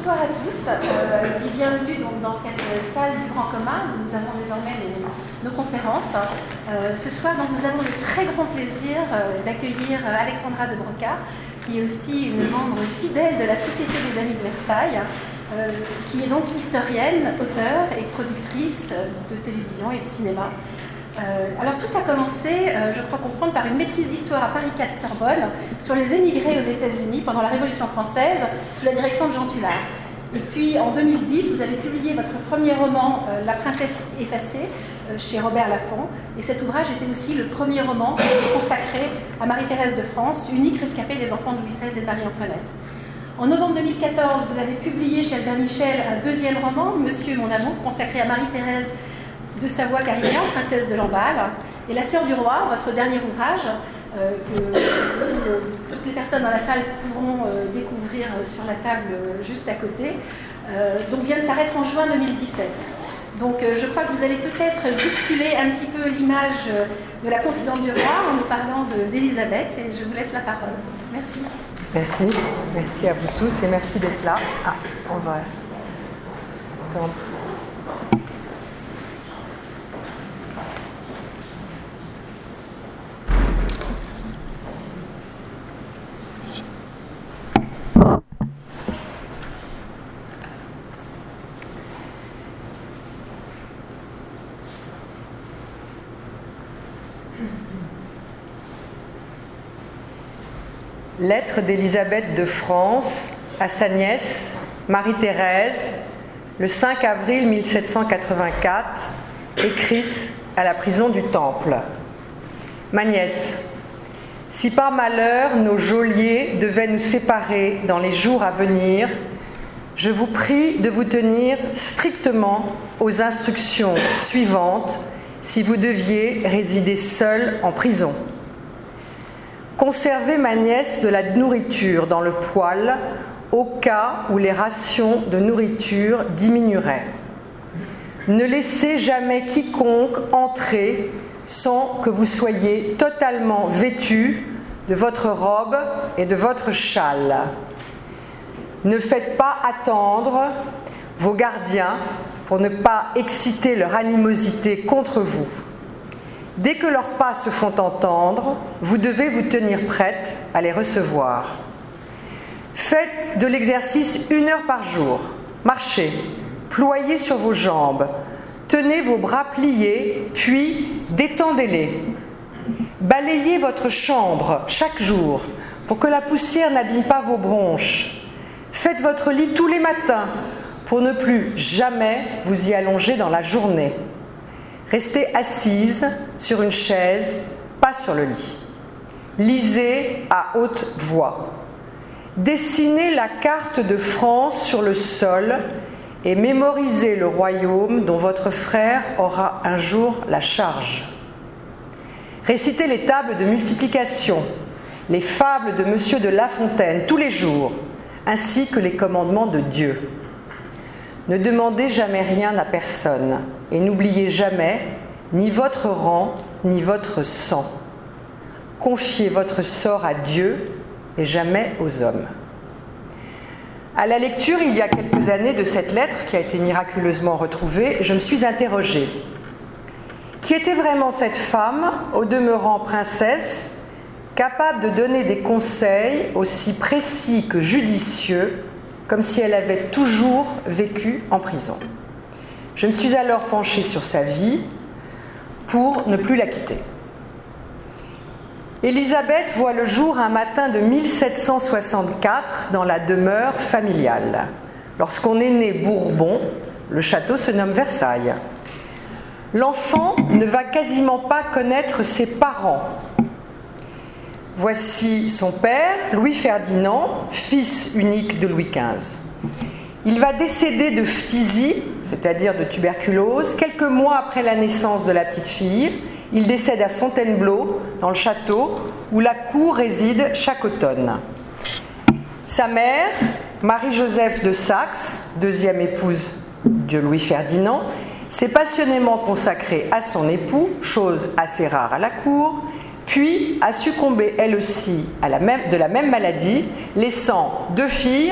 bonsoir à tous et bienvenue donc dans cette salle du Grand Commun où nous avons désormais nos conférences. Ce soir, donc, nous avons le très grand plaisir d'accueillir Alexandra de Broca, qui est aussi une membre fidèle de la Société des Amis de Versailles, qui est donc historienne, auteure et productrice de télévision et de cinéma. Alors tout a commencé, je crois comprendre, par une maîtrise d'histoire à Paris 4 Sorbonne sur les émigrés aux États-Unis pendant la Révolution française sous la direction de Jean Tullard. Et puis en 2010, vous avez publié votre premier roman, La princesse effacée, chez Robert Laffont. Et cet ouvrage était aussi le premier roman consacré à Marie-Thérèse de France, unique rescapée des enfants de Louis XVI et de Marie-Antoinette. En novembre 2014, vous avez publié chez Albert Michel un deuxième roman, Monsieur mon amour, consacré à Marie-Thérèse de Savoie-Carignan, princesse de Lamballe, et La Sœur du Roi, votre dernier ouvrage, que toutes les personnes dans la salle pourront découvrir sur la table juste à côté, donc vient de paraître en juin 2017. Donc je crois que vous allez peut-être bousculer un petit peu l'image de la confidente du roi en nous parlant d'Élisabeth, et je vous laisse la parole. Merci. Merci. Merci à vous tous et merci d'être là. Ah, on va attendre. Lettre d'Élisabeth de France à sa nièce, Marie-Thérèse, le 5 avril 1784, écrite à la prison du Temple. Ma nièce, si par malheur nos geôliers devaient nous séparer dans les jours à venir, je vous prie de vous tenir strictement aux instructions suivantes si vous deviez résider seule en prison. Conservez ma nièce de la nourriture dans le poêle au cas où les rations de nourriture diminueraient. Ne laissez jamais quiconque entrer sans que vous soyez totalement vêtus de votre robe et de votre châle. Ne faites pas attendre vos gardiens pour ne pas exciter leur animosité contre vous. Dès que leurs pas se font entendre, vous devez vous tenir prête à les recevoir. Faites de l'exercice 1 heure par jour. Marchez, ployez sur vos jambes, tenez vos bras pliés, puis détendez-les. Balayez votre chambre chaque jour pour que la poussière n'abîme pas vos bronches. Faites votre lit tous les matins pour ne plus jamais vous y allonger dans la journée. Restez assise sur une chaise, pas sur le lit. Lisez à haute voix. Dessinez la carte de France sur le sol et mémorisez le royaume dont votre frère aura un jour la charge. Récitez les tables de multiplication, les fables de Monsieur de La Fontaine tous les jours, ainsi que les commandements de Dieu. Ne demandez jamais rien à personne et n'oubliez jamais ni votre rang ni votre sang. Confiez votre sort à Dieu et jamais aux hommes. À la lecture, il y a quelques années, de cette lettre qui a été miraculeusement retrouvée, je me suis interrogée. Qui était vraiment cette femme, au demeurant princesse, capable de donner des conseils aussi précis que judicieux, comme si elle avait toujours vécu en prison. Je me suis alors penchée sur sa vie pour ne plus la quitter. Élisabeth voit le jour un matin de 1764 dans la demeure familiale. Lorsqu'on est né Bourbon, le château se nomme Versailles. L'enfant ne va quasiment pas connaître ses parents. Voici son père, Louis Ferdinand, fils unique de Louis XV. Il va décéder de phtisie, c'est-à-dire de tuberculose, quelques mois après la naissance de la petite fille. Il décède à Fontainebleau, dans le château, où la cour réside chaque automne. Sa mère, Marie-Joseph de Saxe, deuxième épouse de Louis Ferdinand, s'est passionnément consacrée à son époux, chose assez rare à la cour, puis a succombé elle aussi de la même maladie, laissant 2 filles,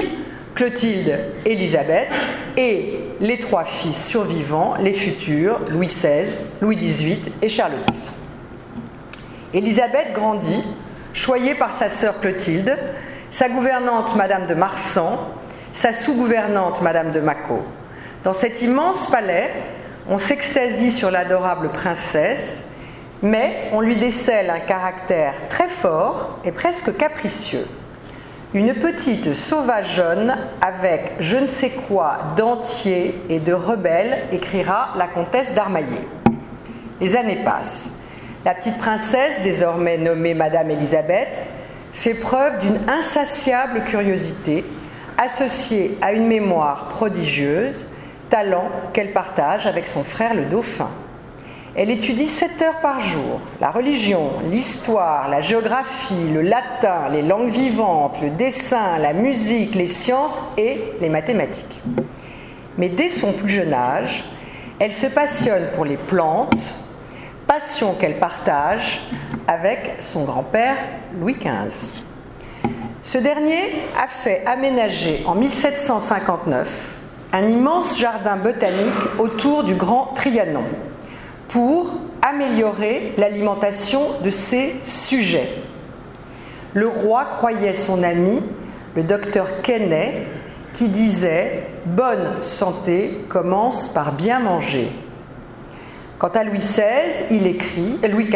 Clotilde, Élisabeth, et les 3 fils survivants, les futurs, Louis XVI, Louis XVIII et Charles X. Élisabeth grandit, choyée par sa sœur Clotilde, sa gouvernante Madame de Marsan, sa sous-gouvernante Madame de Mâcon. Dans cet immense palais, on s'extasie sur l'adorable princesse, mais on lui décèle un caractère très fort et presque capricieux. Une petite sauvageonne avec je ne sais quoi d'entier et de rebelle, écrira la comtesse d'Armaillé. Les années passent. La petite princesse, désormais nommée Madame Élisabeth, fait preuve d'une insatiable curiosité, associée à une mémoire prodigieuse, talent qu'elle partage avec son frère le dauphin. Elle étudie 7 heures par jour, la religion, l'histoire, la géographie, le latin, les langues vivantes, le dessin, la musique, les sciences et les mathématiques. Mais dès son plus jeune âge, elle se passionne pour les plantes, passion qu'elle partage avec son grand-père Louis XV. Ce dernier a fait aménager en 1759 un immense jardin botanique autour du Grand Trianon pour améliorer l'alimentation de ses sujets. Le roi croyait son ami, le docteur Quesnay, qui disait « Bonne santé commence par bien manger ». Quant à Louis XV, il écrit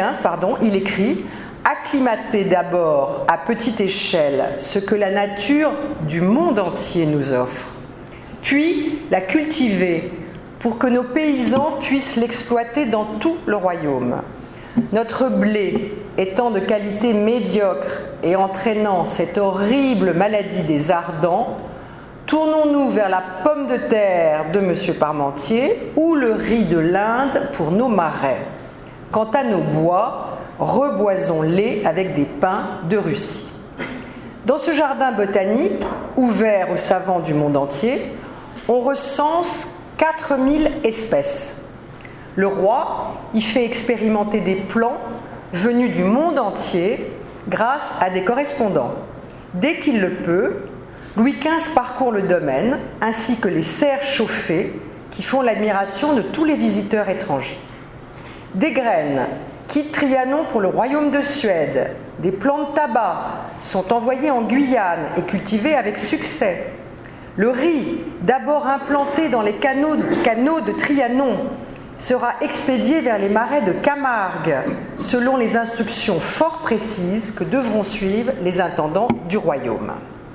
« Acclimater d'abord à petite échelle ce que la nature du monde entier nous offre, puis la cultiver pour que nos paysans puissent l'exploiter dans tout le royaume. Notre blé étant de qualité médiocre et entraînant cette horrible maladie des ardents, tournons-nous vers la pomme de terre de M. Parmentier ou le riz de l'Inde pour nos marais. Quant à nos bois, reboisons-les avec des pins de Russie. » Dans ce jardin botanique, ouvert aux savants du monde entier, on recense 4000 espèces. Le roi y fait expérimenter des plants venus du monde entier grâce à des correspondants. Dès qu'il le peut, Louis XV parcourt le domaine ainsi que les serres chauffées qui font l'admiration de tous les visiteurs étrangers. Des graines quittent Trianon pour le royaume de Suède. Des plants de tabac sont envoyés en Guyane et cultivés avec succès. Le riz, d'abord implanté dans les canaux de Trianon, sera expédié vers les marais de Camargue, selon les instructions fort précises que devront suivre les intendants du royaume.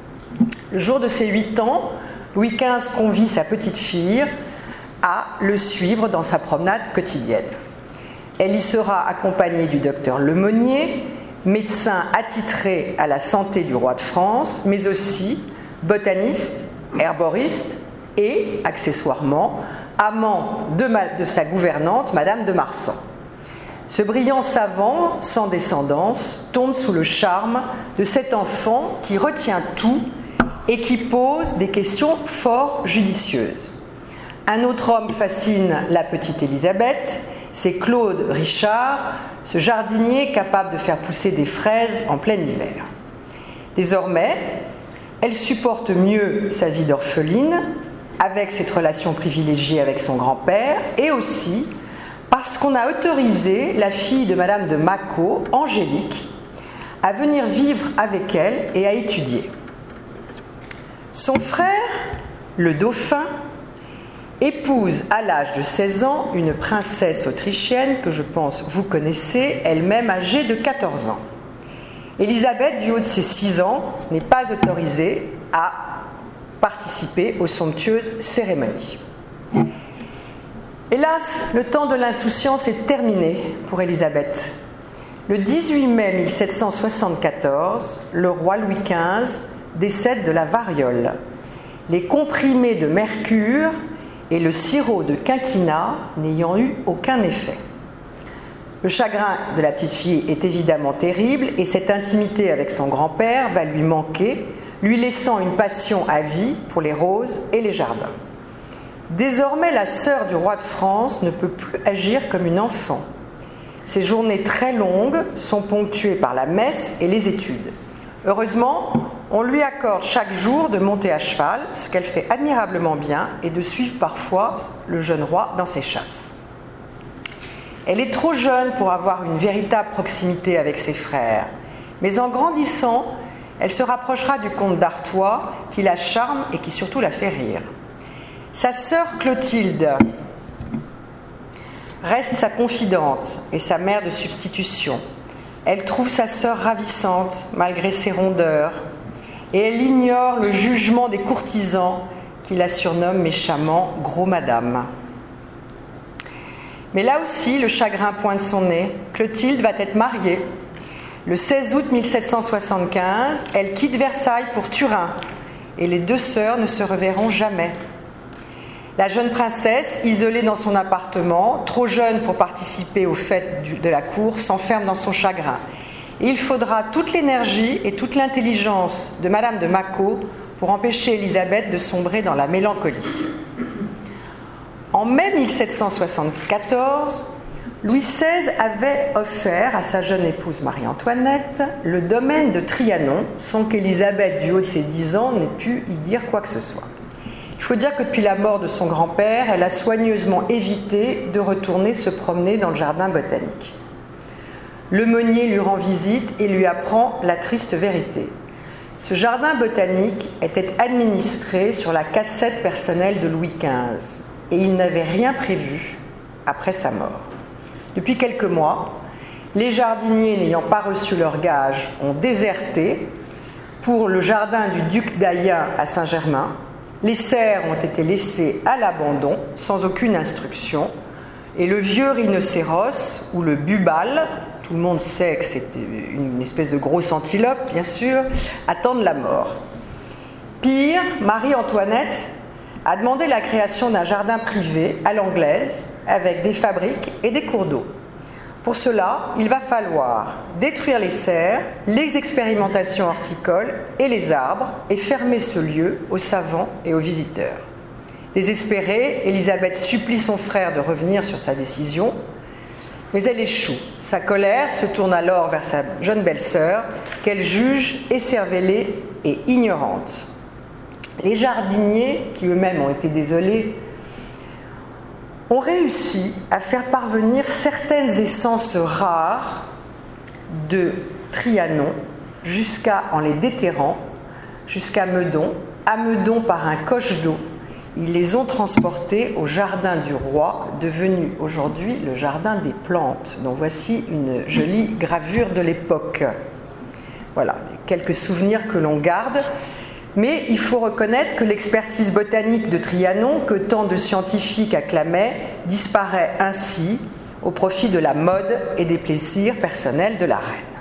Le jour de ses 8 ans, Louis XV convie sa petite fille à le suivre dans sa promenade quotidienne. Elle y sera accompagnée du docteur Lemonnier, médecin attitré à la santé du roi de France, mais aussi botaniste, herboriste et, accessoirement, amant de sa gouvernante, Madame de Marsan. Ce brillant savant, sans descendance, tombe sous le charme de cet enfant qui retient tout et qui pose des questions fort judicieuses. Un autre homme fascine la petite Élisabeth, c'est Claude Richard, ce jardinier capable de faire pousser des fraises en plein hiver. Désormais, elle supporte mieux sa vie d'orpheline, avec cette relation privilégiée avec son grand-père, et aussi parce qu'on a autorisé la fille de Madame de Mâcon, Angélique, à venir vivre avec elle et à étudier. Son frère, le dauphin, épouse à l'âge de 16 ans une princesse autrichienne que je pense vous connaissez, elle-même âgée de 14 ans. Élisabeth, du haut de ses 6 ans, n'est pas autorisée à participer aux somptueuses cérémonies. Hélas, le temps de l'insouciance est terminé pour Élisabeth. Le 18 mai 1774, le roi Louis XV décède de la variole. Les comprimés de mercure et le sirop de quinquina n'ayant eu aucun effet. Le chagrin de la petite fille est évidemment terrible et cette intimité avec son grand-père va lui manquer, lui laissant une passion à vie pour les roses et les jardins. Désormais, la sœur du roi de France ne peut plus agir comme une enfant. Ses journées très longues sont ponctuées par la messe et les études. Heureusement, On lui accorde chaque jour de monter à cheval, ce qu'elle fait admirablement bien, et de suivre parfois le jeune roi dans ses chasses. Elle est trop jeune pour avoir une véritable proximité avec ses frères, mais en grandissant, elle se rapprochera du comte d'Artois, qui la charme et qui surtout la fait rire. Sa sœur Clotilde reste sa confidente et sa mère de substitution. Elle trouve sa sœur ravissante, malgré ses rondeurs, et elle ignore le jugement des courtisans qui la surnomment méchamment « Gros Madame ». Mais là aussi, le chagrin pointe son nez. Clotilde va être mariée. Le 16 août 1775, elle quitte Versailles pour Turin, et les deux sœurs ne se reverront jamais. La jeune princesse, isolée dans son appartement, trop jeune pour participer aux fêtes de la cour, s'enferme dans son chagrin. Et il faudra toute l'énergie et toute l'intelligence de Madame de Macaux pour empêcher Élisabeth de sombrer dans la mélancolie. En mai 1774, Louis XVI avait offert à sa jeune épouse Marie-Antoinette le domaine de Trianon, sans qu'Élisabeth, du haut de ses 10 ans, n'ait pu y dire quoi que ce soit. Il faut dire que depuis la mort de son grand-père, elle a soigneusement évité de retourner se promener dans le jardin botanique. Le meunier lui rend visite et lui apprend la triste vérité. Ce jardin botanique était administré sur la cassette personnelle de Louis XV et il n'avait rien prévu après sa mort. Depuis quelques mois, les jardiniers n'ayant pas reçu leur gage ont déserté pour le jardin du duc d'Ayen à Saint-Germain. Les serres ont été laissées à l'abandon sans aucune instruction et le vieux rhinocéros ou le bubal, tout le monde sait que c'était une espèce de grosse antilope bien sûr, attendent la mort. Pire, Marie-Antoinette a demandé la création d'un jardin privé à l'anglaise avec des fabriques et des cours d'eau. Pour cela, il va falloir détruire les serres, les expérimentations horticoles et les arbres et fermer ce lieu aux savants et aux visiteurs. Désespérée, Élisabeth supplie son frère de revenir sur sa décision, mais elle échoue. Sa colère se tourne alors vers sa jeune belle-sœur qu'elle juge écervélée et ignorante. Les jardiniers, qui eux-mêmes ont été désolés, ont réussi à faire parvenir certaines essences rares de Trianon en les déterrant jusqu'à Meudon. À Meudon, par un coche d'eau, ils les ont transportés au jardin du roi, devenu aujourd'hui le jardin des plantes, dont voici une jolie gravure de l'époque. Voilà, quelques souvenirs que l'on garde. Mais il faut reconnaître que l'expertise botanique de Trianon, que tant de scientifiques acclamaient, disparaît ainsi au profit de la mode et des plaisirs personnels de la reine.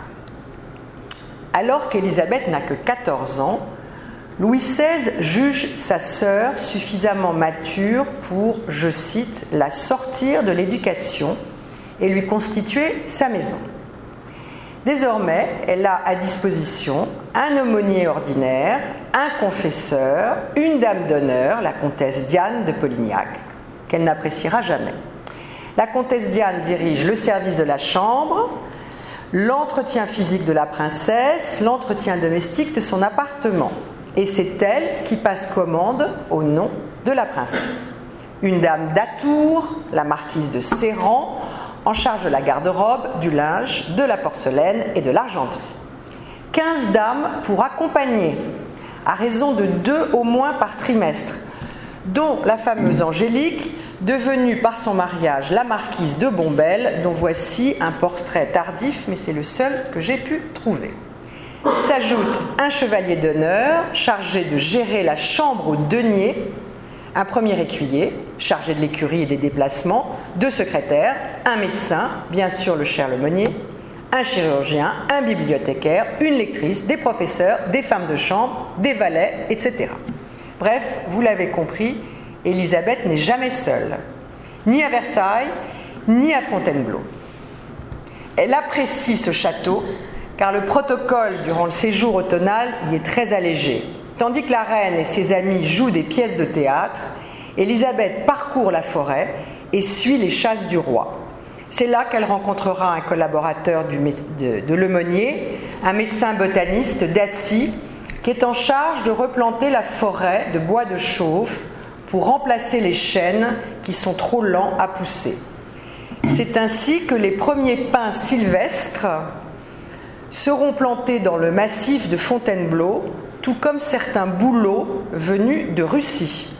Alors qu'Élisabeth n'a que 14 ans, Louis XVI juge sa sœur suffisamment mature pour, je cite, la sortir de l'éducation et lui constituer sa maison. Désormais, elle a à disposition un aumônier ordinaire, un confesseur, une dame d'honneur, la comtesse Diane de Polignac, qu'elle n'appréciera jamais. La comtesse Diane dirige le service de la chambre, l'entretien physique de la princesse, l'entretien domestique de son appartement. Et c'est elle qui passe commande au nom de la princesse. Une dame d'Atour, la marquise de Serran, en charge de la garde-robe, du linge, de la porcelaine et de l'argenterie. 15 dames pour accompagner, à raison de 2 au moins par trimestre, dont la fameuse Angélique, devenue par son mariage la marquise de Bombelle, dont voici un portrait tardif, mais c'est le seul que j'ai pu trouver. S'ajoute un chevalier d'honneur chargé de gérer la chambre aux deniers, un premier écuyer chargé de l'écurie et des déplacements, 2 secrétaires, un médecin, bien sûr le cher Lemonnier, un chirurgien, un bibliothécaire, une lectrice, des professeurs, des femmes de chambre, des valets, etc. Bref, vous l'avez compris, Élisabeth n'est jamais seule, ni à Versailles, ni à Fontainebleau. Elle apprécie ce château car le protocole durant le séjour automnal y est très allégé. Tandis que la reine et ses amis jouent des pièces de théâtre, Élisabeth parcourt la forêt et suit les chasses du roi. C'est là qu'elle rencontrera un collaborateur de Lemonnier, un médecin botaniste, Dassy, qui est en charge de replanter la forêt de bois de chauffe pour remplacer les chênes qui sont trop lents à pousser. C'est ainsi que les premiers pins sylvestres seront plantés dans le massif de Fontainebleau, tout comme certains bouleaux venus de Russie.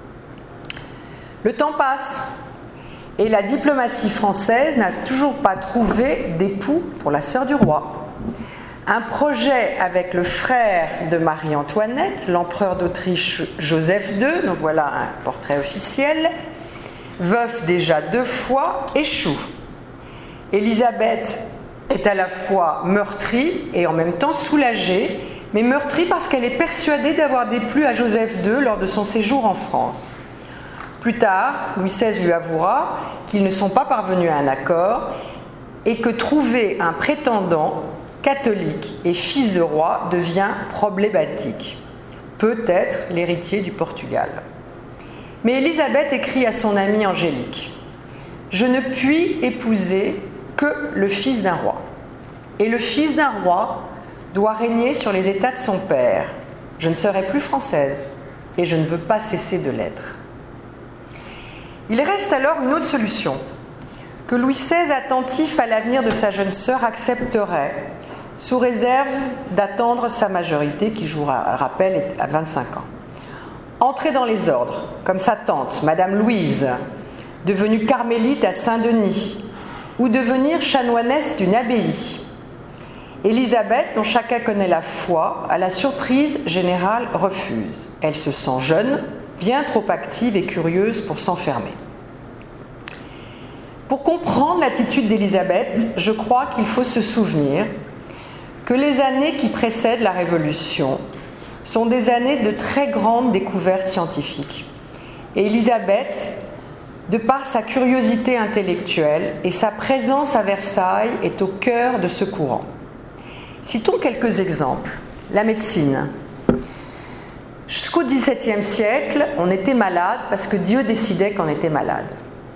Le temps passe et la diplomatie française n'a toujours pas trouvé d'époux pour la sœur du roi. Un projet avec le frère de Marie-Antoinette, l'empereur d'Autriche Joseph II, donc voilà un portrait officiel, veuf déjà 2 fois, échoue. Élisabeth est à la fois meurtrie et en même temps soulagée, mais meurtrie parce qu'elle est persuadée d'avoir déplu à Joseph II lors de son séjour en France. Plus tard, Louis XVI lui avouera qu'ils ne sont pas parvenus à un accord et que trouver un prétendant catholique et fils de roi devient problématique. Peut-être l'héritier du Portugal. Mais Élisabeth écrit à son amie Angélique « Je ne puis épouser que le fils d'un roi. Et le fils d'un roi doit régner sur les états de son père. Je ne serai plus française et je ne veux pas cesser de l'être. » Il reste alors une autre solution, que Louis XVI, attentif à l'avenir de sa jeune sœur, accepterait, sous réserve d'attendre sa majorité, qui, je vous rappelle, est à 25 ans. Entrer dans les ordres, comme sa tante, Madame Louise, devenue carmélite à Saint-Denis, ou devenir chanoinesse d'une abbaye. Élisabeth, dont chacun connaît la foi, à la surprise générale refuse. Elle se sent jeune, bien trop active et curieuse pour s'enfermer. Pour comprendre l'attitude d'Élisabeth, je crois qu'il faut se souvenir que les années qui précèdent la Révolution sont des années de très grandes découvertes scientifiques. Et Élisabeth, de par sa curiosité intellectuelle et sa présence à Versailles, est au cœur de ce courant. Citons quelques exemples. La médecine. Jusqu'au XVIIe siècle, on était malade parce que Dieu décidait qu'on était malade.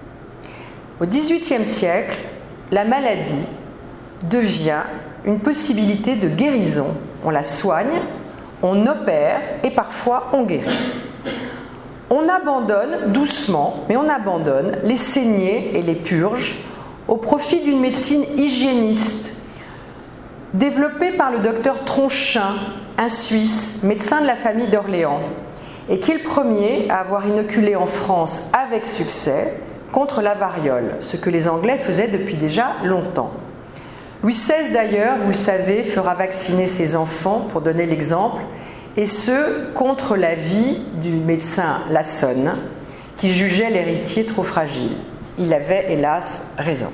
Au XVIIIe siècle, la maladie devient une possibilité de guérison. On la soigne, on opère et parfois on guérit. On abandonne, doucement, mais on abandonne les saignées et les purges au profit d'une médecine hygiéniste, développée par le docteur Tronchin, un Suisse, médecin de la famille d'Orléans, et qui est le premier à avoir inoculé en France avec succès contre la variole, ce que les Anglais faisaient depuis déjà longtemps. Louis XVI d'ailleurs, vous le savez, fera vacciner ses enfants, pour donner l'exemple, et ce, contre l'avis du médecin Lassonne, qui jugeait l'héritier trop fragile. Il avait, hélas, raison.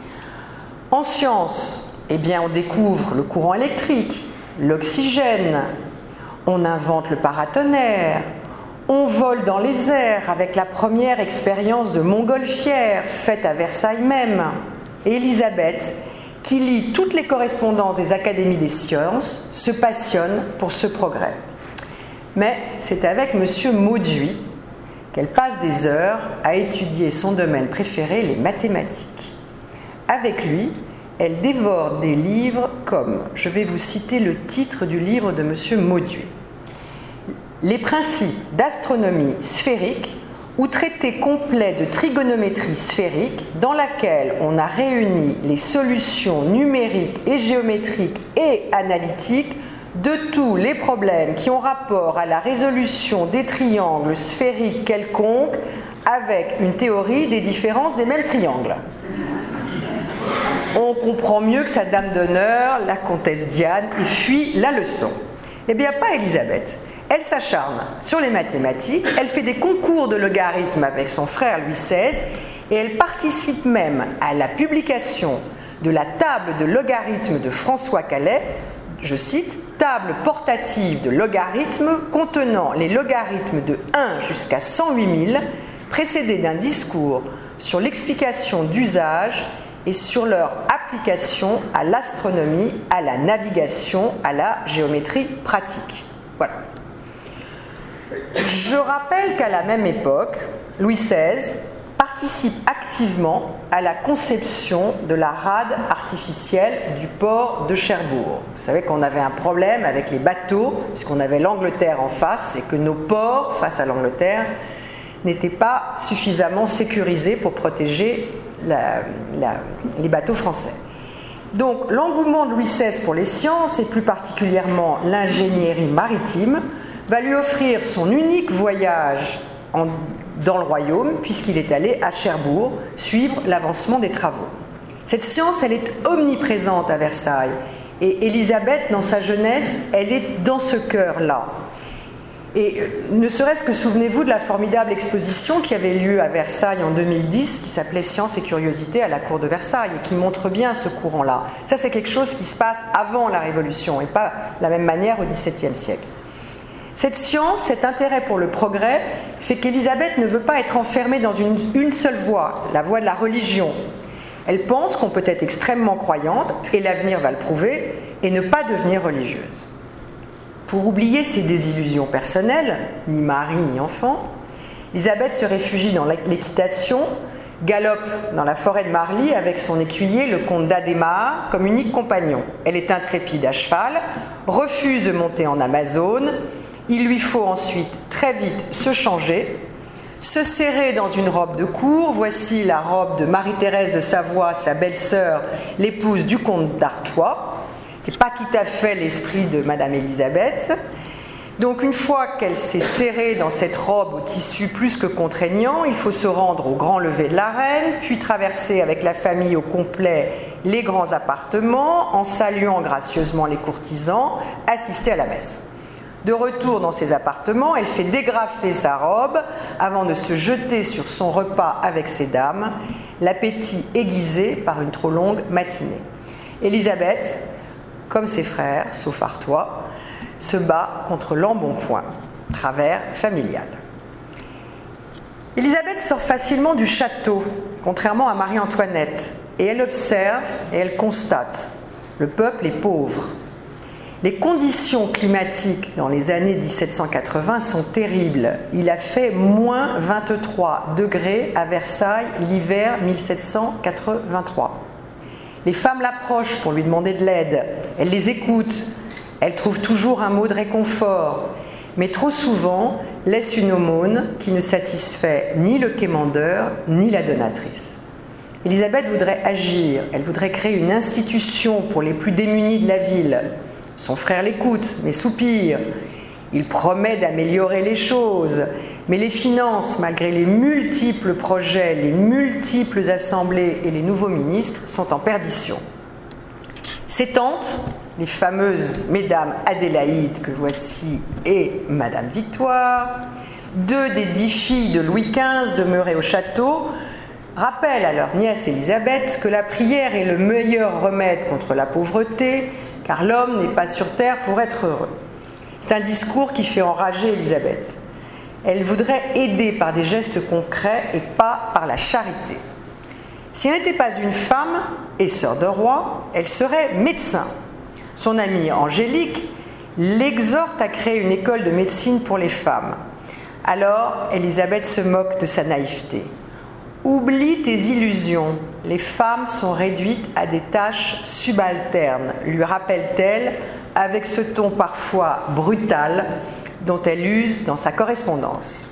En sciences, eh bien, on découvre le courant électrique, l'oxygène, on invente le paratonnerre, on vole dans les airs avec la première expérience de montgolfière faite à Versailles même. Et Élisabeth, qui lit toutes les correspondances des académies des sciences, se passionne pour ce progrès. Mais c'est avec M. Mauduit qu'elle passe des heures à étudier son domaine préféré, les mathématiques. Avec lui, elle dévore des livres comme, je vais vous citer le titre du livre de M. Mauduit, Les principes d'astronomie sphérique ou traité complet de trigonométrie sphérique, dans laquelle on a réuni les solutions numériques et géométriques et analytiques de tous les problèmes qui ont rapport à la résolution des triangles sphériques quelconques avec une théorie des différences des mêmes triangles. On comprend mieux que sa dame d'honneur, la comtesse Diane, fuit la leçon. Eh bien, pas Élisabeth. Elle s'acharne sur les mathématiques, elle fait des concours de logarithmes avec son frère Louis XVI et elle participe même à la publication de la table de logarithmes de François Calais, je cite, « table portative de logarithmes contenant les logarithmes de 1 jusqu'à 108 000, précédée d'un discours sur l'explication d'usage et sur leur application à l'astronomie, à la navigation, à la géométrie pratique. » Voilà. Je rappelle qu'à la même époque, Louis XVI participe activement à la conception de la rade artificielle du port de Cherbourg. Vous savez qu'on avait un problème avec les bateaux, puisqu'on avait l'Angleterre en face, et que nos ports, face à l'Angleterre, n'étaient pas suffisamment sécurisés pour protéger les bateaux français. Donc l'engouement de Louis XVI pour les sciences, et plus particulièrement l'ingénierie maritime, va lui offrir son unique voyage dans le royaume, puisqu'il est allé à Cherbourg suivre l'avancement des travaux. Cette science, elle est omniprésente à Versailles, et Élisabeth, dans sa jeunesse, elle est dans ce cœur-là. Et ne serait-ce que souvenez-vous de la formidable exposition qui avait lieu à Versailles en 2010, qui s'appelait Science et curiosité à la cour de Versailles, et qui montre bien ce courant-là. Ça, c'est quelque chose qui se passe avant la Révolution, et pas de la même manière au XVIIe siècle. Cette science, cet intérêt pour le progrès, fait qu'Élisabeth ne veut pas être enfermée dans une seule voie, la voie de la religion. Elle pense qu'on peut être extrêmement croyante, et l'avenir va le prouver, et ne pas devenir religieuse. Pour oublier ses désillusions personnelles, ni mari ni enfant, Élisabeth se réfugie dans l'équitation, galope dans la forêt de Marly avec son écuyer, le comte d'Adhémar, comme unique compagnon. Elle est intrépide à cheval, refuse de monter en Amazone. Il lui faut ensuite très vite se changer, se serrer dans une robe de cour. Voici la robe de Marie-Thérèse de Savoie, sa belle-sœur, l'épouse du comte d'Artois. Ce n'est pas tout à fait l'esprit de Madame Élisabeth. Donc une fois qu'elle s'est serrée dans cette robe au tissu plus que contraignant, il faut se rendre au grand lever de la reine, puis traverser avec la famille au complet les grands appartements, en saluant gracieusement les courtisans, assister à la messe. De retour dans ses appartements, elle fait dégrafer sa robe avant de se jeter sur son repas avec ses dames, l'appétit aiguisé par une trop longue matinée. Élisabeth, comme ses frères, sauf Artois, se bat contre l'embonpoint, travers familial. Élisabeth sort facilement du château, contrairement à Marie-Antoinette, et elle observe et elle constate. Le peuple est pauvre. Les conditions climatiques dans les années 1780 sont terribles. Il a fait moins 23 degrés à Versailles l'hiver 1783. Les femmes l'approchent pour lui demander de l'aide. Elle les écoute. Elle trouve toujours un mot de réconfort. Mais trop souvent, laisse une aumône qui ne satisfait ni le quémandeur ni la donatrice. Élisabeth voudrait agir. Elle voudrait créer une institution pour les plus démunis de la ville. Son frère l'écoute, mais soupire. Il promet d'améliorer les choses, mais les finances, malgré les multiples projets, les multiples assemblées et les nouveaux ministres, sont en perdition. Ses tantes, les fameuses mesdames Adélaïde, que voici, et Madame Victoire, 2 des 10 filles de Louis XV demeurées au château, rappellent à leur nièce Élisabeth que la prière est le meilleur remède contre la pauvreté, car l'homme n'est pas sur terre pour être heureux. C'est un discours qui fait enrager Élisabeth. Elle voudrait aider par des gestes concrets et pas par la charité. Si elle n'était pas une femme et sœur de roi, elle serait médecin. Son amie Angélique l'exhorte à créer une école de médecine pour les femmes. Alors, Élisabeth se moque de sa naïveté. Oublie tes illusions, les femmes sont réduites à des tâches subalternes, lui rappelle-t-elle avec ce ton parfois brutal dont elle use dans sa correspondance.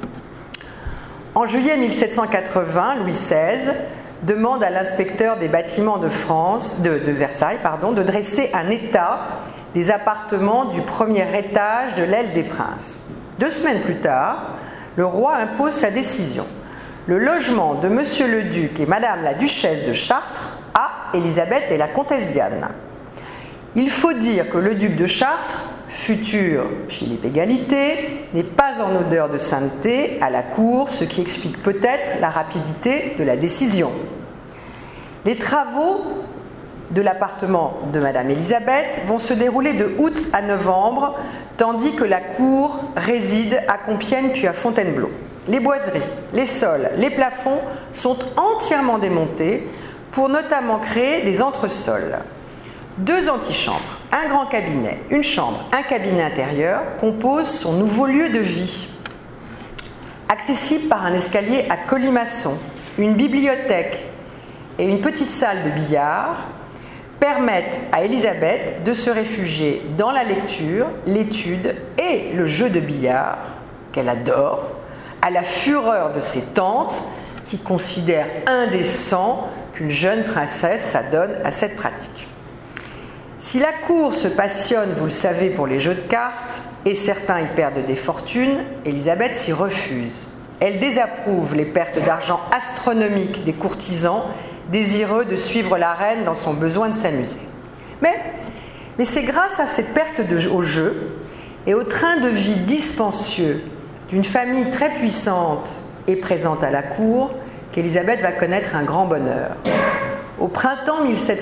En juillet 1780, Louis XVI demande à l'inspecteur des bâtiments de Versailles de dresser un état des appartements du premier étage de l'aile des Princes. 2 semaines plus tard, le roi impose sa décision. Le logement de Monsieur le Duc et Madame la Duchesse de Chartres à Élisabeth et la Comtesse Diane. Il faut dire que le duc de Chartres, futur Philippe Égalité, n'est pas en odeur de sainteté à la cour, ce qui explique peut-être la rapidité de la décision. Les travaux de l'appartement de Madame Élisabeth vont se dérouler de août à novembre, tandis que la cour réside à Compiègne puis à Fontainebleau. Les boiseries, les sols, les plafonds sont entièrement démontés pour notamment créer des entresols. 2 antichambres, un grand cabinet, une chambre, un cabinet intérieur composent son nouveau lieu de vie. Accessible par un escalier à colimaçon, une bibliothèque et une petite salle de billard permettent à Élisabeth de se réfugier dans la lecture, l'étude et le jeu de billard qu'elle adore, à la fureur de ses tantes qui considèrent indécent qu'une jeune princesse s'adonne à cette pratique. Si la cour se passionne, vous le savez, pour les jeux de cartes, et certains y perdent des fortunes, Élisabeth s'y refuse. Elle désapprouve les pertes d'argent astronomiques des courtisans désireux de suivre la reine dans son besoin de s'amuser. Mais c'est grâce à cette perte au jeu et au train de vie dispendieux d'une famille très puissante et présente à la cour qu'Élisabeth va connaître un grand bonheur. Au printemps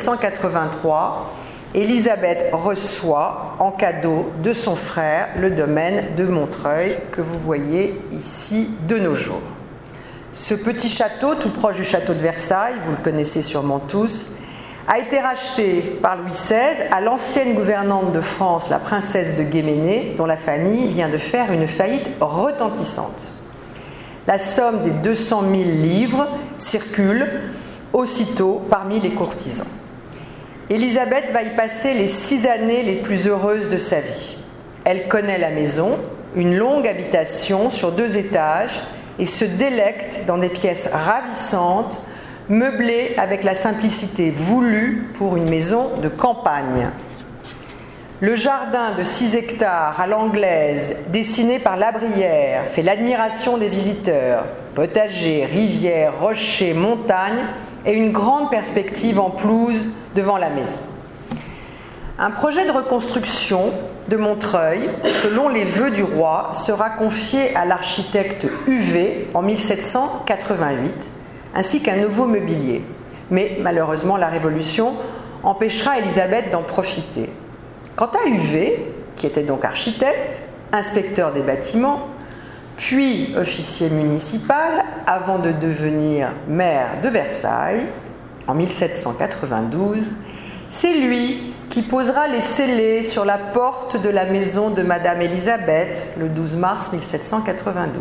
1783, Élisabeth reçoit en cadeau de son frère le domaine de Montreuil que vous voyez ici de nos jours. Ce petit château, tout proche du château de Versailles, vous le connaissez sûrement tous, a été racheté par Louis XVI à l'ancienne gouvernante de France, la princesse de Guéménée, dont la famille vient de faire une faillite retentissante. La somme des 200 000 livres circule aussitôt parmi les courtisans. Élisabeth va y passer les 6 années les plus heureuses de sa vie. Elle connaît la maison, une longue habitation sur 2 étages, et se délecte dans des pièces ravissantes, meublées avec la simplicité voulue pour une maison de campagne. Le jardin de 6 hectares à l'anglaise, dessiné par La Brière, fait l'admiration des visiteurs. Potager, rivière, rochers, montagnes et une grande perspective en pelouse devant la maison. Un projet de reconstruction de Montreuil, selon les vœux du roi, sera confié à l'architecte Huvet en 1788, ainsi qu'un nouveau mobilier. Mais malheureusement, la Révolution empêchera Élisabeth d'en profiter. Quant à Huvet, qui était donc architecte, inspecteur des bâtiments, puis officier municipal, avant de devenir maire de Versailles, en 1792, c'est lui qui posera les scellés sur la porte de la maison de Madame Élisabeth le 12 mars 1792.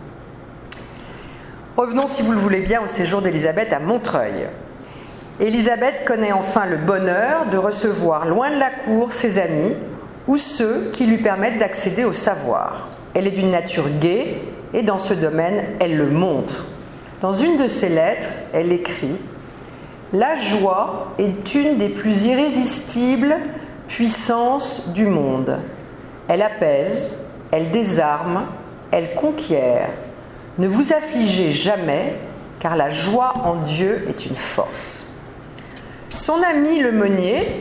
Revenons, si vous le voulez bien, au séjour d'Élisabeth à Montreuil. Élisabeth connaît enfin le bonheur de recevoir loin de la cour ses amis ou ceux qui lui permettent d'accéder au savoir. Elle est d'une nature gaie et dans ce domaine, elle le montre. Dans une de ses lettres, elle écrit « La joie est une des plus irrésistibles puissances du monde. Elle apaise, elle désarme, elle conquiert. Ne vous affligez jamais, car la joie en Dieu est une force. » Son ami le meunier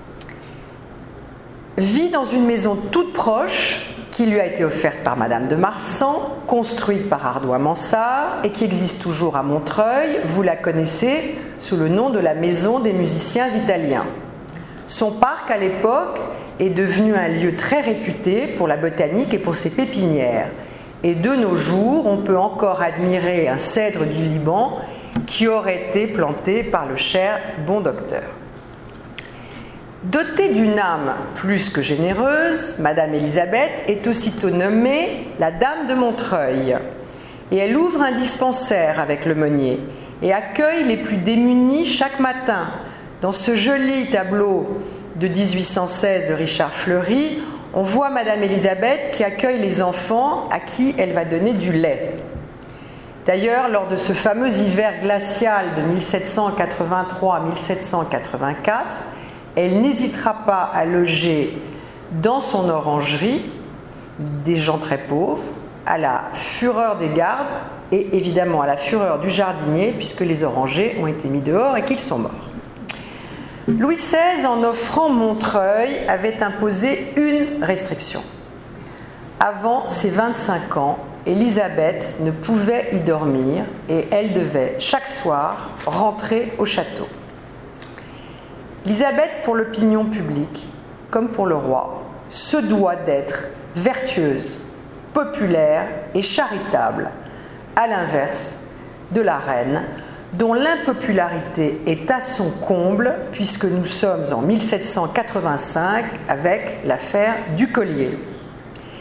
vit dans une maison toute proche qui lui a été offerte par Madame de Marsan, construite par Ardoin-Mansart et qui existe toujours à Montreuil. Vous la connaissez sous le nom de la Maison des musiciens italiens. Son parc à l'époque est devenu un lieu très réputé pour la botanique et pour ses pépinières. Et de nos jours, on peut encore admirer un cèdre du Liban qui aurait été planté par le cher bon docteur. Dotée d'une âme plus que généreuse, Madame Élisabeth est aussitôt nommée la Dame de Montreuil. Et elle ouvre un dispensaire avec le meunier et accueille les plus démunis chaque matin. Dans ce joli tableau de 1816 de Richard Fleury, on voit Madame Élisabeth qui accueille les enfants à qui elle va donner du lait. D'ailleurs, lors de ce fameux hiver glacial de 1783 à 1784, elle n'hésitera pas à loger dans son orangerie des gens très pauvres, à la fureur des gardes et évidemment à la fureur du jardinier, puisque les orangers ont été mis dehors et qu'ils sont morts. Louis XVI, en offrant Montreuil, avait imposé une restriction. Avant ses 25 ans, Élisabeth ne pouvait y dormir et elle devait chaque soir rentrer au château. Élisabeth, pour l'opinion publique, comme pour le roi, se doit d'être vertueuse, populaire et charitable, à l'inverse de la reine, dont l'impopularité est à son comble, puisque nous sommes en 1785 avec l'affaire du collier.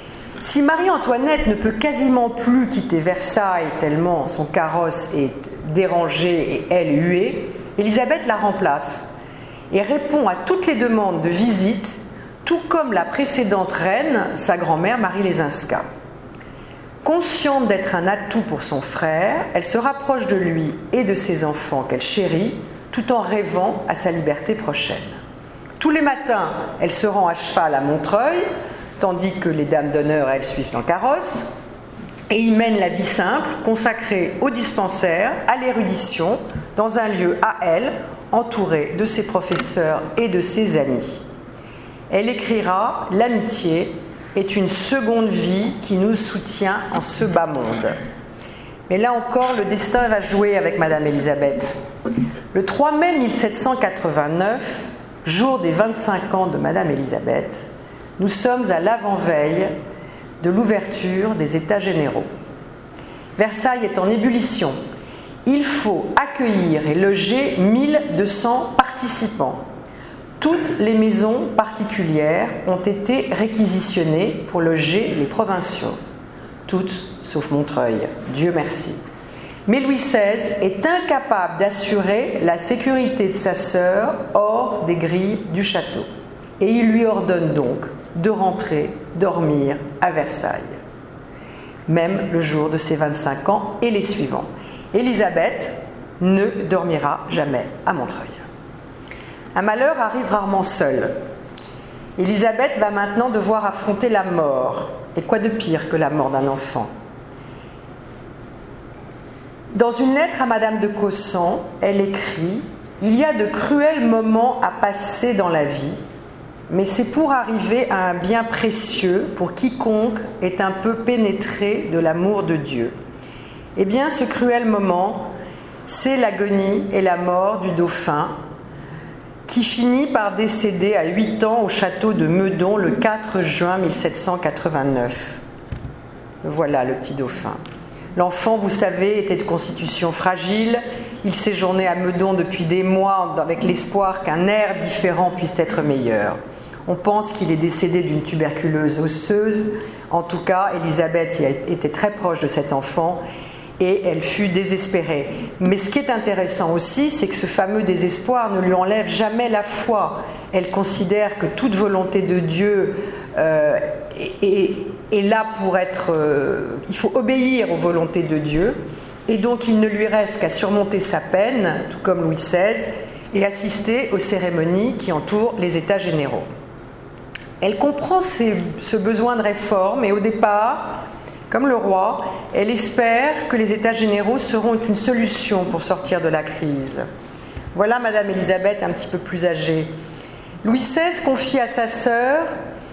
Si Marie-Antoinette ne peut quasiment plus quitter Versailles tellement son carrosse est dérangé et elle huée, Élisabeth la remplace et répond à toutes les demandes de visite, tout comme la précédente reine, sa grand-mère Marie Lesinska. Consciente d'être un atout pour son frère, elle se rapproche de lui et de ses enfants qu'elle chérit, tout en rêvant à sa liberté prochaine. Tous les matins, elle se rend à cheval à Montreuil, tandis que les dames d'honneur, elles, suivent en carrosse, et y mène la vie simple, consacrée au dispensaire, à l'érudition, dans un lieu à elle, entourée de ses professeurs et de ses amis. Elle écrira « L'amitié est une seconde vie qui nous soutient en ce bas monde ». Mais là encore, le destin va jouer avec Madame Élisabeth. Le 3 mai 1789, jour des 25 ans de Madame Élisabeth, nous sommes à l'avant-veille de l'ouverture des États généraux. Versailles est en ébullition. Il faut accueillir et loger 1200 participants. Toutes les maisons particulières ont été réquisitionnées pour loger les provinciaux. Toutes, sauf Montreuil, Dieu merci. Mais Louis XVI est incapable d'assurer la sécurité de sa sœur hors des grilles du château. Et il lui ordonne donc de rentrer dormir à Versailles, même le jour de ses 25 ans et les suivants. Élisabeth ne dormira jamais à Montreuil. Un malheur arrive rarement seul. Élisabeth va maintenant devoir affronter la mort. Et quoi de pire que la mort d'un enfant ? Dans une lettre à Madame de Causan, elle écrit « Il y a de cruels moments à passer dans la vie, mais c'est pour arriver à un bien précieux pour quiconque est un peu pénétré de l'amour de Dieu. Eh bien, ce cruel moment, c'est l'agonie et la mort du dauphin, qui finit par décéder à 8 ans au château de Meudon le 4 juin 1789. Voilà le petit dauphin. L'enfant, vous savez, était de constitution fragile. Il séjournait à Meudon depuis des mois avec l'espoir qu'un air différent puisse être meilleur. On pense qu'il est décédé d'une tuberculose osseuse. En tout cas, Élisabeth était très proche de cet enfant et elle fut désespérée. Mais ce qui est intéressant aussi, c'est que ce fameux désespoir ne lui enlève jamais la foi. Elle considère que toute volonté de Dieu est là pour être... il faut obéir aux volontés de Dieu. Et donc il ne lui reste qu'à surmonter sa peine, tout comme Louis XVI, et assister aux cérémonies qui entourent les États généraux. Elle comprend ce besoin de réforme et au départ, comme le roi, elle espère que les États généraux seront une solution pour sortir de la crise. Voilà Madame Élisabeth un petit peu plus âgée. Louis XVI confie à sa sœur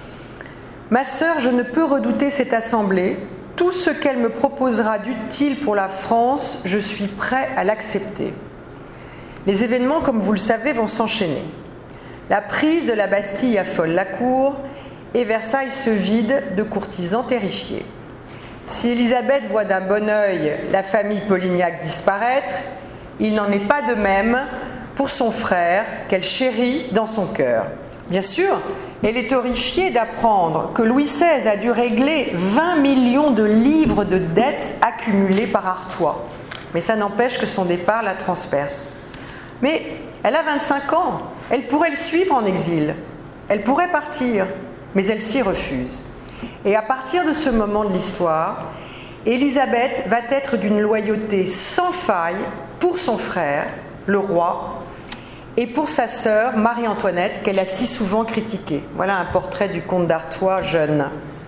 « Ma sœur, je ne peux redouter cette assemblée. Tout ce qu'elle me proposera d'utile pour la France, je suis prêt à l'accepter. » Les événements, comme vous le savez, vont s'enchaîner. La prise de la Bastille affole la cour et Versailles se vide de courtisans terrifiés. Si Élisabeth voit d'un bon œil la famille Polignac disparaître, il n'en est pas de même pour son frère qu'elle chérit dans son cœur. Bien sûr, elle est horrifiée d'apprendre que Louis XVI a dû régler 20 millions de livres de dettes accumulées par Artois. Mais ça n'empêche que son départ la transperce. Mais elle a 25 ans, elle pourrait le suivre en exil, elle pourrait partir, mais elle s'y refuse. Et à partir de ce moment de l'histoire, Élisabeth va être d'une loyauté sans faille pour son frère, le roi, et pour sa sœur Marie-Antoinette, qu'elle a si souvent critiquée. Voilà un portrait du comte d'Artois jeune.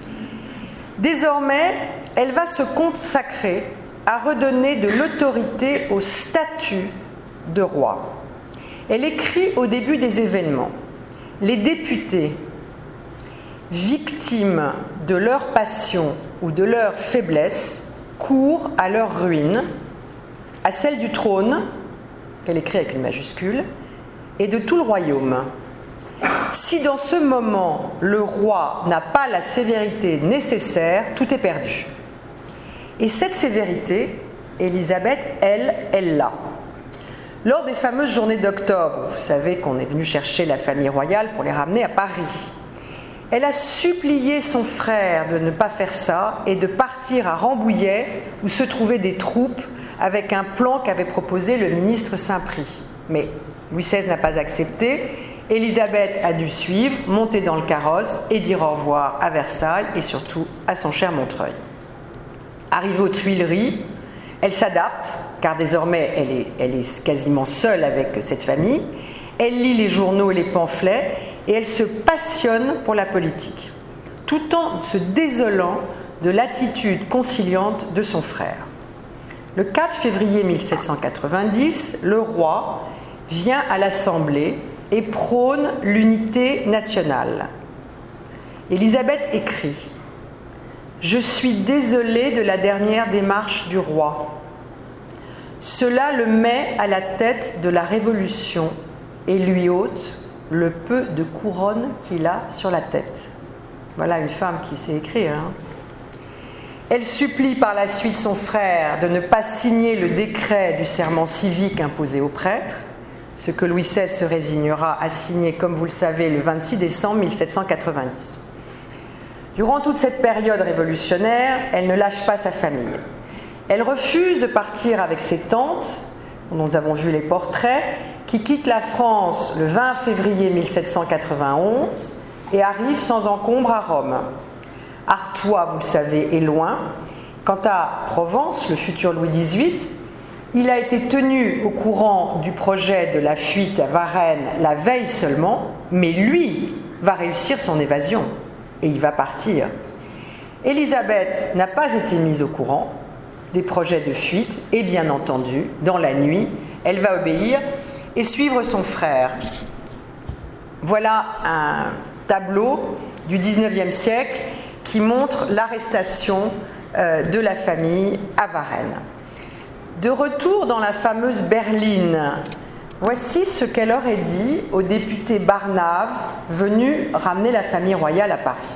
Désormais, elle va se consacrer à redonner de l'autorité au statut de roi. Elle écrit au début des événements « Les députés, victimes de leur passion ou de leur faiblesse, courent à leur ruine, à celle du trône, qu'elle écrit avec une majuscule, et de tout le royaume. Si dans ce moment le roi n'a pas la sévérité nécessaire, tout est perdu. » Et cette sévérité, Élisabeth, elle l'a. Lors des fameuses journées d'octobre, vous savez qu'on est venu chercher la famille royale pour les ramener à Paris. Elle a supplié son frère de ne pas faire ça et de partir à Rambouillet où se trouvaient des troupes avec un plan qu'avait proposé le ministre Saint-Prix. Mais Louis XVI n'a pas accepté. Élisabeth a dû suivre, monter dans le carrosse et dire au revoir à Versailles et surtout à son cher Montreuil. Arrivée aux Tuileries, elle s'adapte, car désormais elle est quasiment seule avec cette famille. Elle lit les journaux et les pamphlets et elle se passionne pour la politique, tout en se désolant de l'attitude conciliante de son frère. Le 4 février 1790, le roi vient à l'Assemblée et prône l'unité nationale. Élisabeth écrit « Je suis désolée de la dernière démarche du roi. Cela le met à la tête de la Révolution et lui ôte le peu de couronne qu'il a sur la tête. » Voilà une femme qui sait écrire. Elle supplie par la suite son frère de ne pas signer le décret du serment civique imposé aux prêtres, ce que Louis XVI se résignera à signer, comme vous le savez, le 26 décembre 1790. Durant toute cette période révolutionnaire, elle ne lâche pas sa famille. Elle refuse de partir avec ses tantes, dont nous avons vu les portraits, qui quittent la France le 20 février 1791 et arrivent sans encombre à Rome. Artois, vous le savez, est loin. Quant à Provence, le futur Louis XVIII, il a été tenu au courant du projet de la fuite à Varennes la veille seulement, mais lui va réussir son évasion et il va partir. Élisabeth n'a pas été mise au courant des projets de fuite et bien entendu, dans la nuit, elle va obéir et suivre son frère. Voilà un tableau du XIXe siècle qui montre l'arrestation de la famille à Varennes. De retour dans la fameuse berline, voici ce qu'elle aurait dit au député Barnave venu ramener la famille royale à Paris.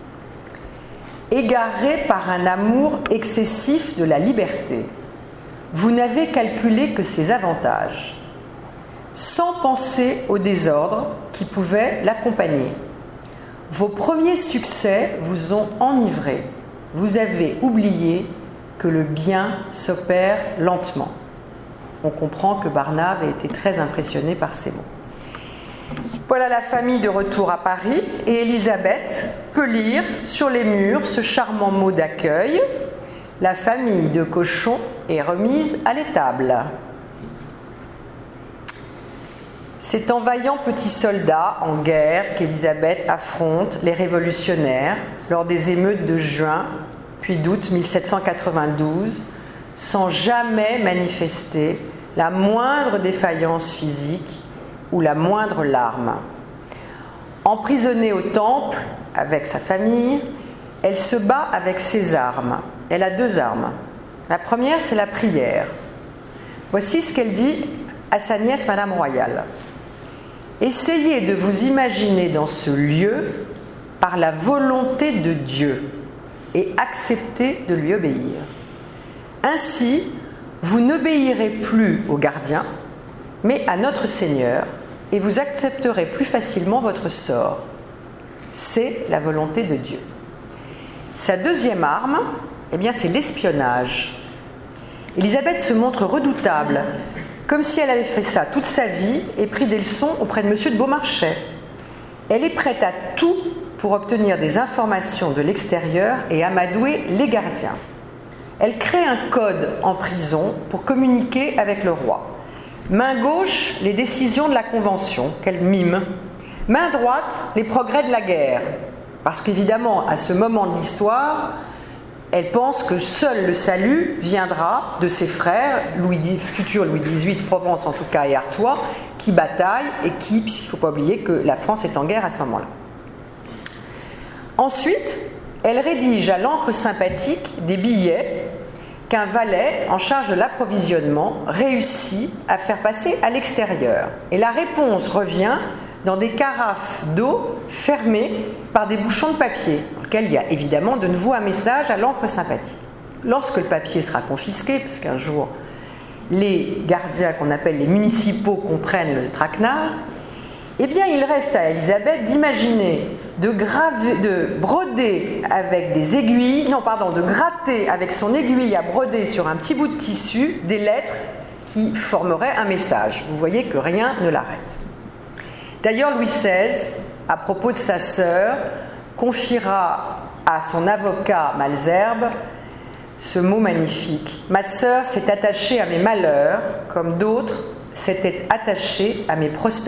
Égaré par un amour excessif de la liberté, vous n'avez calculé que ses avantages, sans penser au désordre qui pouvait l'accompagner. Vos premiers succès vous ont enivré. Vous avez oublié que le bien s'opère lentement. On comprend que Barnave a été très impressionné par ces mots. Voilà la famille de retour à Paris et Élisabeth peut lire sur les murs ce charmant mot d'accueil. La famille de Cochon est remise à l'étable. C'est en vaillant petit soldat en guerre qu'Élisabeth affronte les révolutionnaires lors des émeutes de juin puis d'août 1792, sans jamais manifester la moindre défaillance physique ou la moindre larme. Emprisonnée au temple avec sa famille, elle se bat avec ses armes. Elle a deux armes. La première, c'est la prière. Voici ce qu'elle dit à sa nièce Madame Royale. Essayez de vous imaginer dans ce lieu par la volonté de Dieu et acceptez de lui obéir. Ainsi, vous n'obéirez plus au gardien, mais à notre Seigneur, et vous accepterez plus facilement votre sort. C'est la volonté de Dieu. Sa deuxième arme, c'est l'espionnage. Élisabeth se montre redoutable, comme si elle avait fait ça toute sa vie et pris des leçons auprès de M. de Beaumarchais. Elle est prête à tout pour obtenir des informations de l'extérieur et amadouer les gardiens. Elle crée un code en prison pour communiquer avec le roi. Main gauche, les décisions de la Convention, qu'elle mime. Main droite, les progrès de la guerre. Parce qu'évidemment, à ce moment de l'histoire, elle pense que seul le salut viendra de ses frères, futur Louis XVIII, Provence en tout cas, et Artois, qui bataillent et qui, puisqu'il ne faut pas oublier que la France est en guerre à ce moment-là. Ensuite, elle rédige à l'encre sympathique des billets qu'un valet en charge de l'approvisionnement réussit à faire passer à l'extérieur. Et la réponse revient dans des carafes d'eau fermées par des bouchons de papier, dans lesquels il y a évidemment de nouveau un message à l'encre sympathique. Lorsque le papier sera confisqué, puisqu'un jour les gardiens qu'on appelle les municipaux comprennent le traquenard, il reste à Élisabeth d'imaginer de broder avec des aiguilles, de gratter avec son aiguille à broder sur un petit bout de tissu des lettres qui formeraient un message. Vous voyez que rien ne l'arrête. D'ailleurs, Louis XVI, à propos de sa sœur, confiera à son avocat Malesherbes ce mot magnifique. « Ma sœur s'est attachée à mes malheurs, comme d'autres s'étaient attachés à mes prospérités. »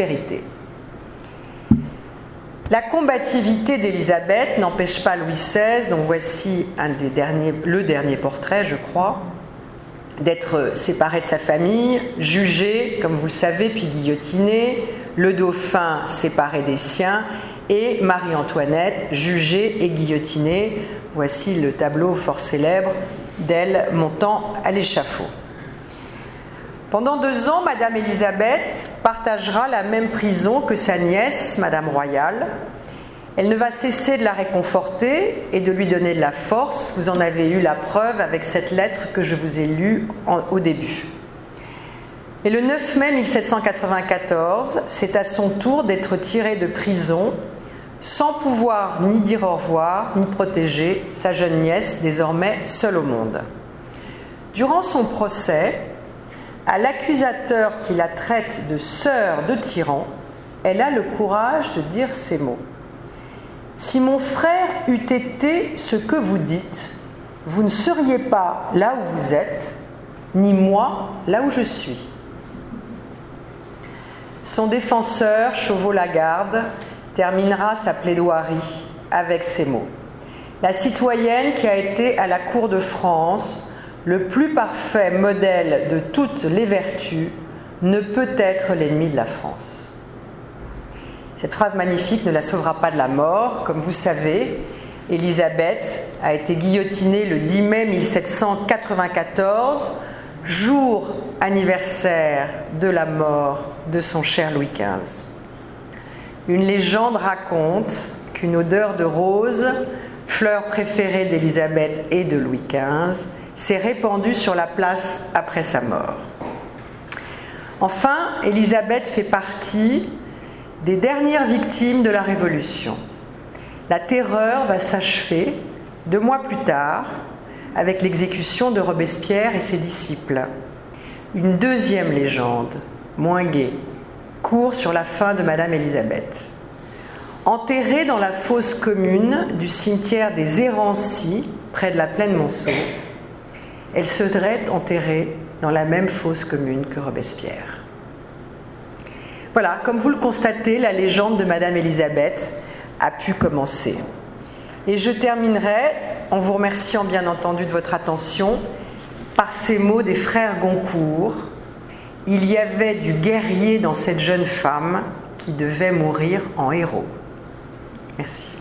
La combativité d'Élisabeth n'empêche pas Louis XVI, dont voici le dernier portrait, je crois, d'être séparé de sa famille, jugé, comme vous le savez, puis guillotiné, le dauphin séparé des siens, et Marie-Antoinette jugée et guillotinée. Voici le tableau fort célèbre d'elle montant à l'échafaud. Pendant 2 ans, Madame Élisabeth partagera la même prison que sa nièce, Madame Royale. Elle ne va cesser de la réconforter et de lui donner de la force. Vous en avez eu la preuve avec cette lettre que je vous ai lue au début. Et le 9 mai 1794, c'est à son tour d'être tirée de prison, sans pouvoir ni dire au revoir, ni protéger sa jeune nièce, désormais seule au monde. Durant son procès, à l'accusateur qui la traite de sœur de tyran, elle a le courage de dire ces mots. « Si mon frère eût été ce que vous dites, vous ne seriez pas là où vous êtes, ni moi là où je suis. » Son défenseur, Chauveau-Lagarde, terminera sa plaidoirie avec ces mots. « La citoyenne qui a été à la cour de France, le plus parfait modèle de toutes les vertus, ne peut être l'ennemi de la France. » Cette phrase magnifique ne la sauvera pas de la mort. Comme vous savez, Élisabeth a été guillotinée le 10 mai 1794, jour anniversaire de la mort de son cher Louis XV. Une légende raconte qu'une odeur de rose, fleur préférée d'Élisabeth et de Louis XV, s'est répandue sur la place après sa mort. Enfin, Élisabeth fait partie des dernières victimes de la Révolution. La terreur va s'achever 2 mois plus tard avec l'exécution de Robespierre et ses disciples. Une deuxième légende, moins gaie, court sur la fin de Madame Élisabeth. Enterrée dans la fosse commune du cimetière des Érancy, près de la plaine Monceau, elle serait enterrée dans la même fosse commune que Robespierre. Voilà, comme vous le constatez, la légende de Madame Élisabeth a pu commencer. Et je terminerai en vous remerciant bien entendu de votre attention par ces mots des frères Goncourt. Il y avait du guerrier dans cette jeune femme qui devait mourir en héros. Merci.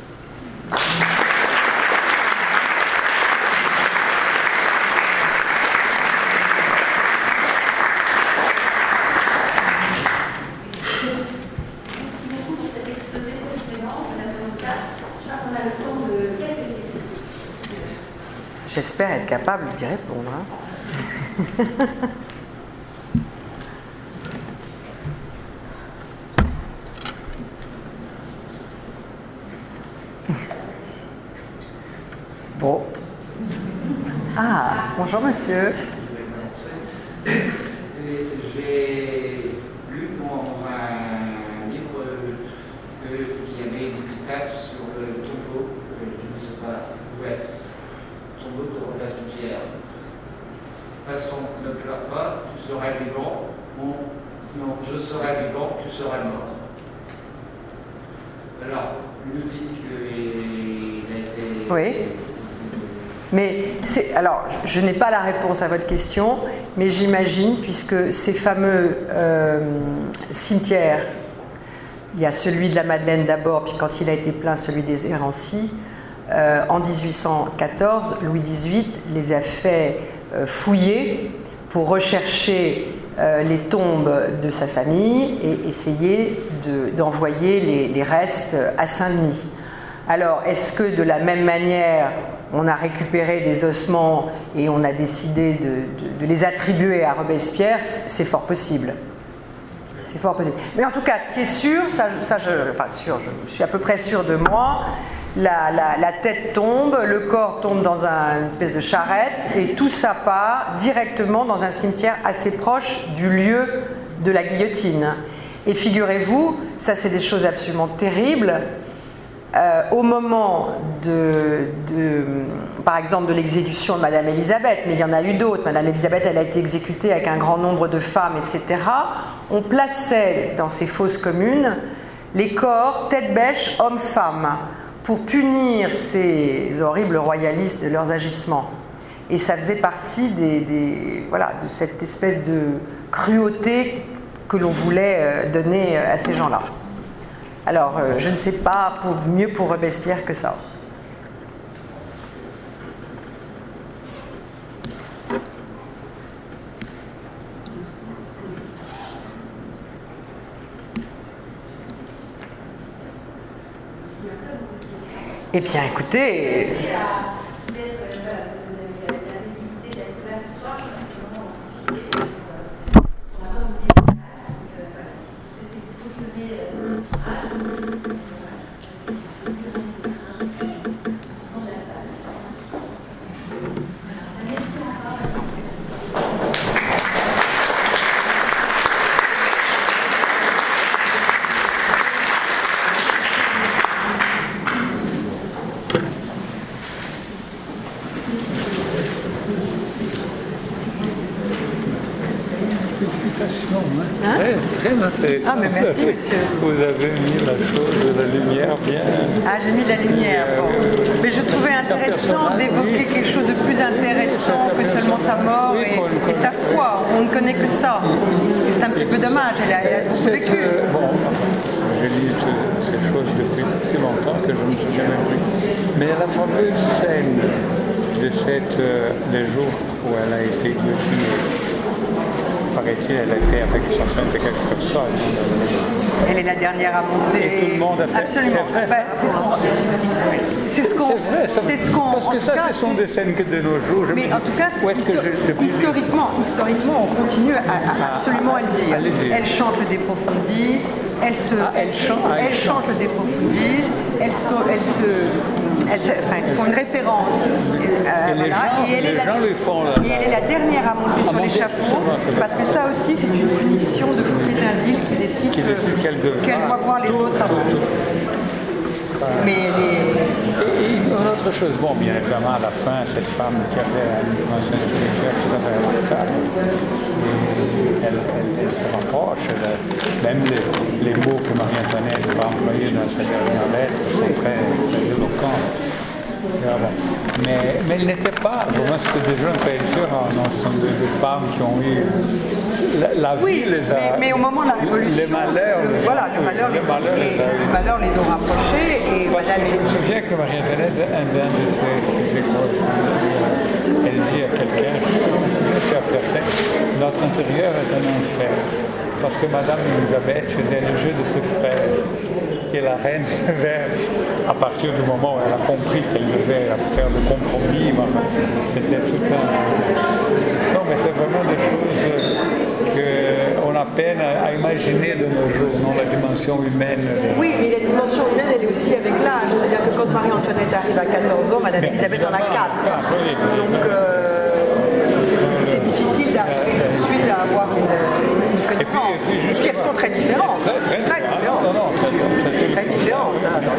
J'espère être capable d'y répondre. Bon. Ah, bonjour monsieur. J'ai lu dans un livre qu'il y avait une épitaphe sur le tombeau, je ne sais pas où est-ce. Tombeau de Robespierre. Façon, ne pleure pas, tu seras vivant, ou non, je serai vivant, tu seras mort. Alors, nous dites qu'il a été. Oui. Mais alors, je n'ai pas la réponse à votre question, mais j'imagine, puisque ces fameux cimetières, il y a celui de la Madeleine d'abord, puis quand il a été plein, celui des Érancy. En 1814, Louis XVIII les a fait fouiller pour rechercher les tombes de sa famille et essayer d'envoyer les restes à Saint-Denis. Alors, est-ce que de la même manière, on a récupéré des ossements et on a décidé de les attribuer à Robespierre? C'est fort possible. C'est fort possible. Mais en tout cas, ce qui est sûr, je suis à peu près sûr de moi, la tête tombe, le corps tombe dans une espèce de charrette et tout ça part directement dans un cimetière assez proche du lieu de la guillotine. Et figurez-vous, ça c'est des choses absolument terribles. Au moment par exemple, de l'exécution de Madame Élisabeth, mais il y en a eu d'autres. Madame Élisabeth, elle a été exécutée avec un grand nombre de femmes, etc. On plaçait dans ces fosses communes les corps tête bêche, hommes-femmes, pour punir ces horribles royalistes de leurs agissements. Et ça faisait partie de cette espèce de cruauté que l'on voulait donner à ces gens-là. Alors, je ne sais pas mieux pour Robespierre que ça. Eh bien, écoutez... Ah, mais merci, monsieur. Vous avez mis la chose de la lumière bien. Ah, j'ai mis de la lumière. Bon. Mais je trouvais intéressant d'évoquer quelque chose de plus intéressant que seulement sa mort et sa foi. On ne connaît que ça. Et c'est un petit peu dommage. Elle a beaucoup vécu. Bon, j'ai lu ces choses depuis si longtemps que je ne me suis jamais vu. Mais la fameuse scène de les jours où elle a été guillotinée. Paraît-il, elle a été avec 60 et quelques personnes. Elle est la dernière à monter. Et tout le monde a fait. Absolument. C'est vrai. C'est ce qu'on. Parce que ça, ce sont des scènes que de nos jours. Mais en tout cas, historiquement, on continue à absolument à le dire. Elle chante le De Profundis. Elle chante le De Profundis. Elles font une référence. Les gens le font là. Et elle est la dernière à monter sur l'échafaud, parce que ça aussi c'est une punition de Fouquet-Tinville qui décide qu'elle doit voir les autres avant. Mais Et une autre chose, bon, bien évidemment, à la fin, cette femme qui avait une dimension spirituelle tout à fait remarquable, elle se rapproche, même les mots que Marie-Antoinette va employer dans sa dernière lettre sont très éloquents. Mais elle n'était pas, vraiment, c'était déjà un peu différent, ce sont des femmes qui ont eu la vie les a... mais au moment de la Révolution, les malheurs les ont rapprochés. Et parce que je me souviens que Marie-Antoinette, un de ses écoles, elle dit à quelqu'un, notre intérieur est un enfer. Parce que Madame Élisabeth faisait le jeu de ce frère. Et la reine, à partir du moment où elle a compris qu'elle devait faire le compromis, c'était tout un... Non, mais c'est vraiment des choses qu'on a peine à imaginer de nos jours, non, la dimension humaine. Oui, mais la dimension humaine, elle est aussi avec l'âge. C'est-à-dire que quand Marie-Antoinette arrive à 14 ans, Madame Élisabeth en a 4. Donc, c'est difficile d'arriver tout de suite à avoir une connaissance. Et puis elles sont très différentes. Très différentes. Très différentes.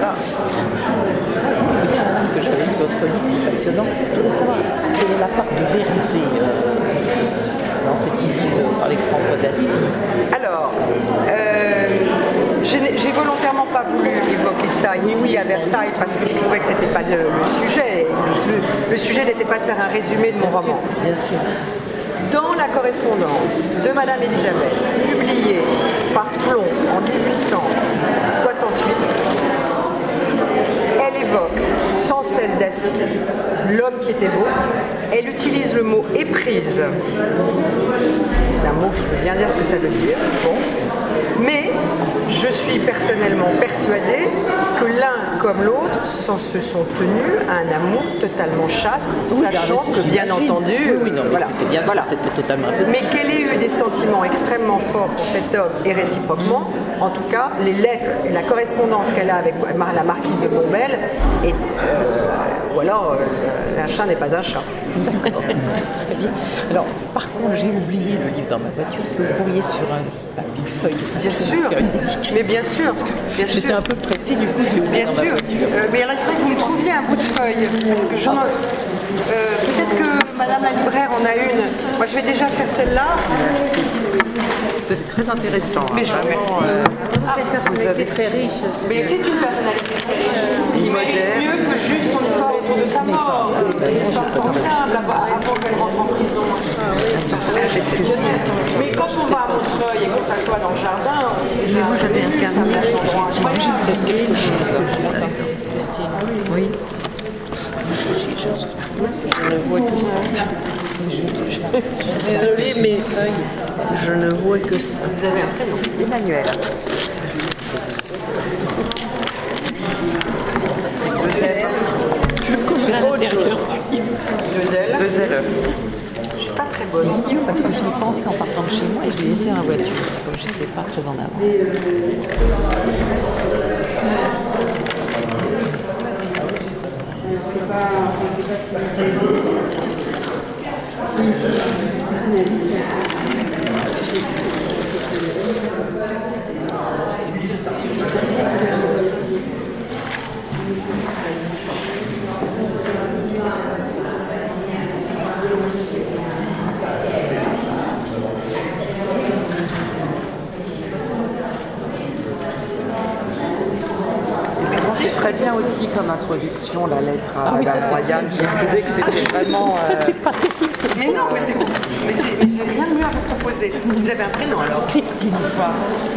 Que je connais votre livre passionnant. Je voudrais savoir quelle est la part de vérité dans cette idylle avec François d'Assise. Alors, j'ai volontairement pas voulu évoquer ça ici à Versailles parce que je trouvais que c'était pas le sujet. Le sujet n'était pas de faire un résumé de mon roman. Bien sûr. Dans la correspondance de Madame Élisabeth, publiée par Plon en 1868, elle évoque sans cesse d'Assy l'homme qui était beau. Elle utilise le mot éprise. C'est un mot qui veut bien dire ce que ça veut dire. Bon. Mais je suis personnellement persuadée que l'un comme l'autre se sont tenus à un amour totalement chaste, sachant que bien entendu, voilà, c'était bien sûr, c'était totalement impossible. Mais qu'elle ait eu des sentiments extrêmement forts pour cet homme et réciproquement, en tout cas, les lettres et la correspondance qu'elle a avec la marquise de Montbel, ou alors un chat n'est pas un chat. D'accord, très bien. Alors, par contre, j'ai oublié le livre dans ma voiture. Est-ce que vous pourriez sur une feuille de Bien sûr, faire une dédicace? mais bien sûr. J'étais un peu pressée, du coup, je l'ai oublié Bien dans sûr. ma voiture. Mais alors, il faudrait que vous me trouviez un bout de feuille. Parce que peut-être que Madame la libraire en a une. Moi, je vais déjà faire celle-là. C'est très intéressant. Mais je vous remercie. Vous avez très riche. Mais c'est une personnalité très riche. Il mérite mieux que juste son histoire autour de sa mort. C'est formidable avant qu'elle rentre en prison. Mais quand on va à Montreuil et qu'on s'assoit dans le jardin, moi j'avais un carnet, j'ai peut-être quelque chose que je Christine. Oui. Je ne vois que ça. Je suis désolée, mais je ne vois que ça. vous avez un prénom, Emmanuel. Je connais autre chose. Deux L. Pas très bonne. C'est idiot parce que je l'ai pensé en partant de chez moi et je l'ai laissé dans la voiture. Donc j'étais pas très en avance. C'est très bien aussi comme introduction, la lettre à Madame ça, Royale. J'ai trouvé que c'était vraiment... Ça, c'est pas terrible. Mais non, mais j'ai rien de mieux à vous proposer. Vous avez un prénom alors? Christine, quoi.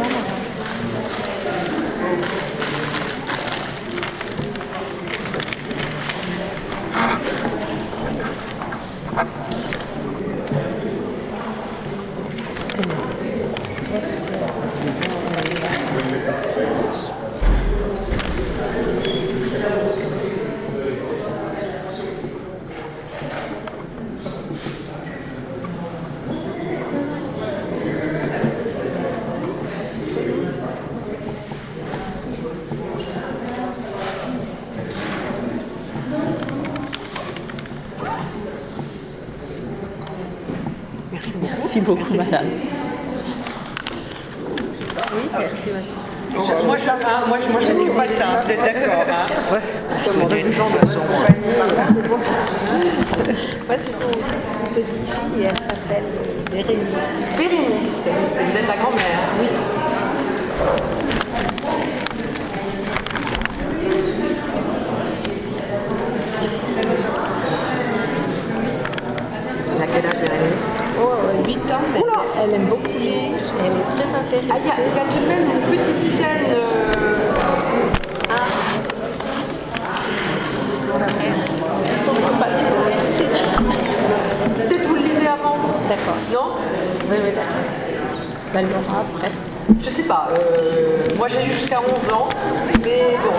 Merci beaucoup, madame. Oui, merci, madame. Moi, je ne dis pas ça, vous êtes d'accord, hein? Ouais. Des gens de son compagnie. Moi, c'est pour une petite fille et elle s'appelle Bérénice. Bérénice, vous êtes la grand-mère? Oui. Elle a quel âge, Bérénice? 8 ans, mais elle aime beaucoup lire, elle est très intéressée. Il y a tout de même une petite scène. Peut-être vous le lisez avant? D'accord. Non? Oui, d'accord. Elle l'aura après. Je sais pas. Moi j'ai lu jusqu'à 11 ans, mais bon.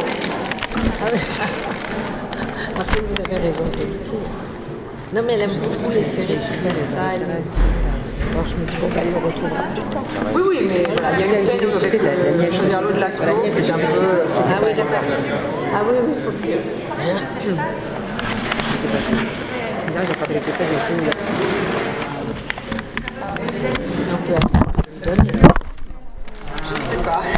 Après, vous avez raison. Non, mais elle aime beaucoup les séries sur ça. Alors je me dis, bon, elle le retrouvera plus tard. Oui, oui, mais voilà, il y a une scène où c'est la chaudière l'eau de la Clos, c'est un peu. Ah oui, d'accord. Ah oui, oui, il faut que... C'est ça. Là, j'ai pas de l'écouter, j'ai essayé. Donc, je donne.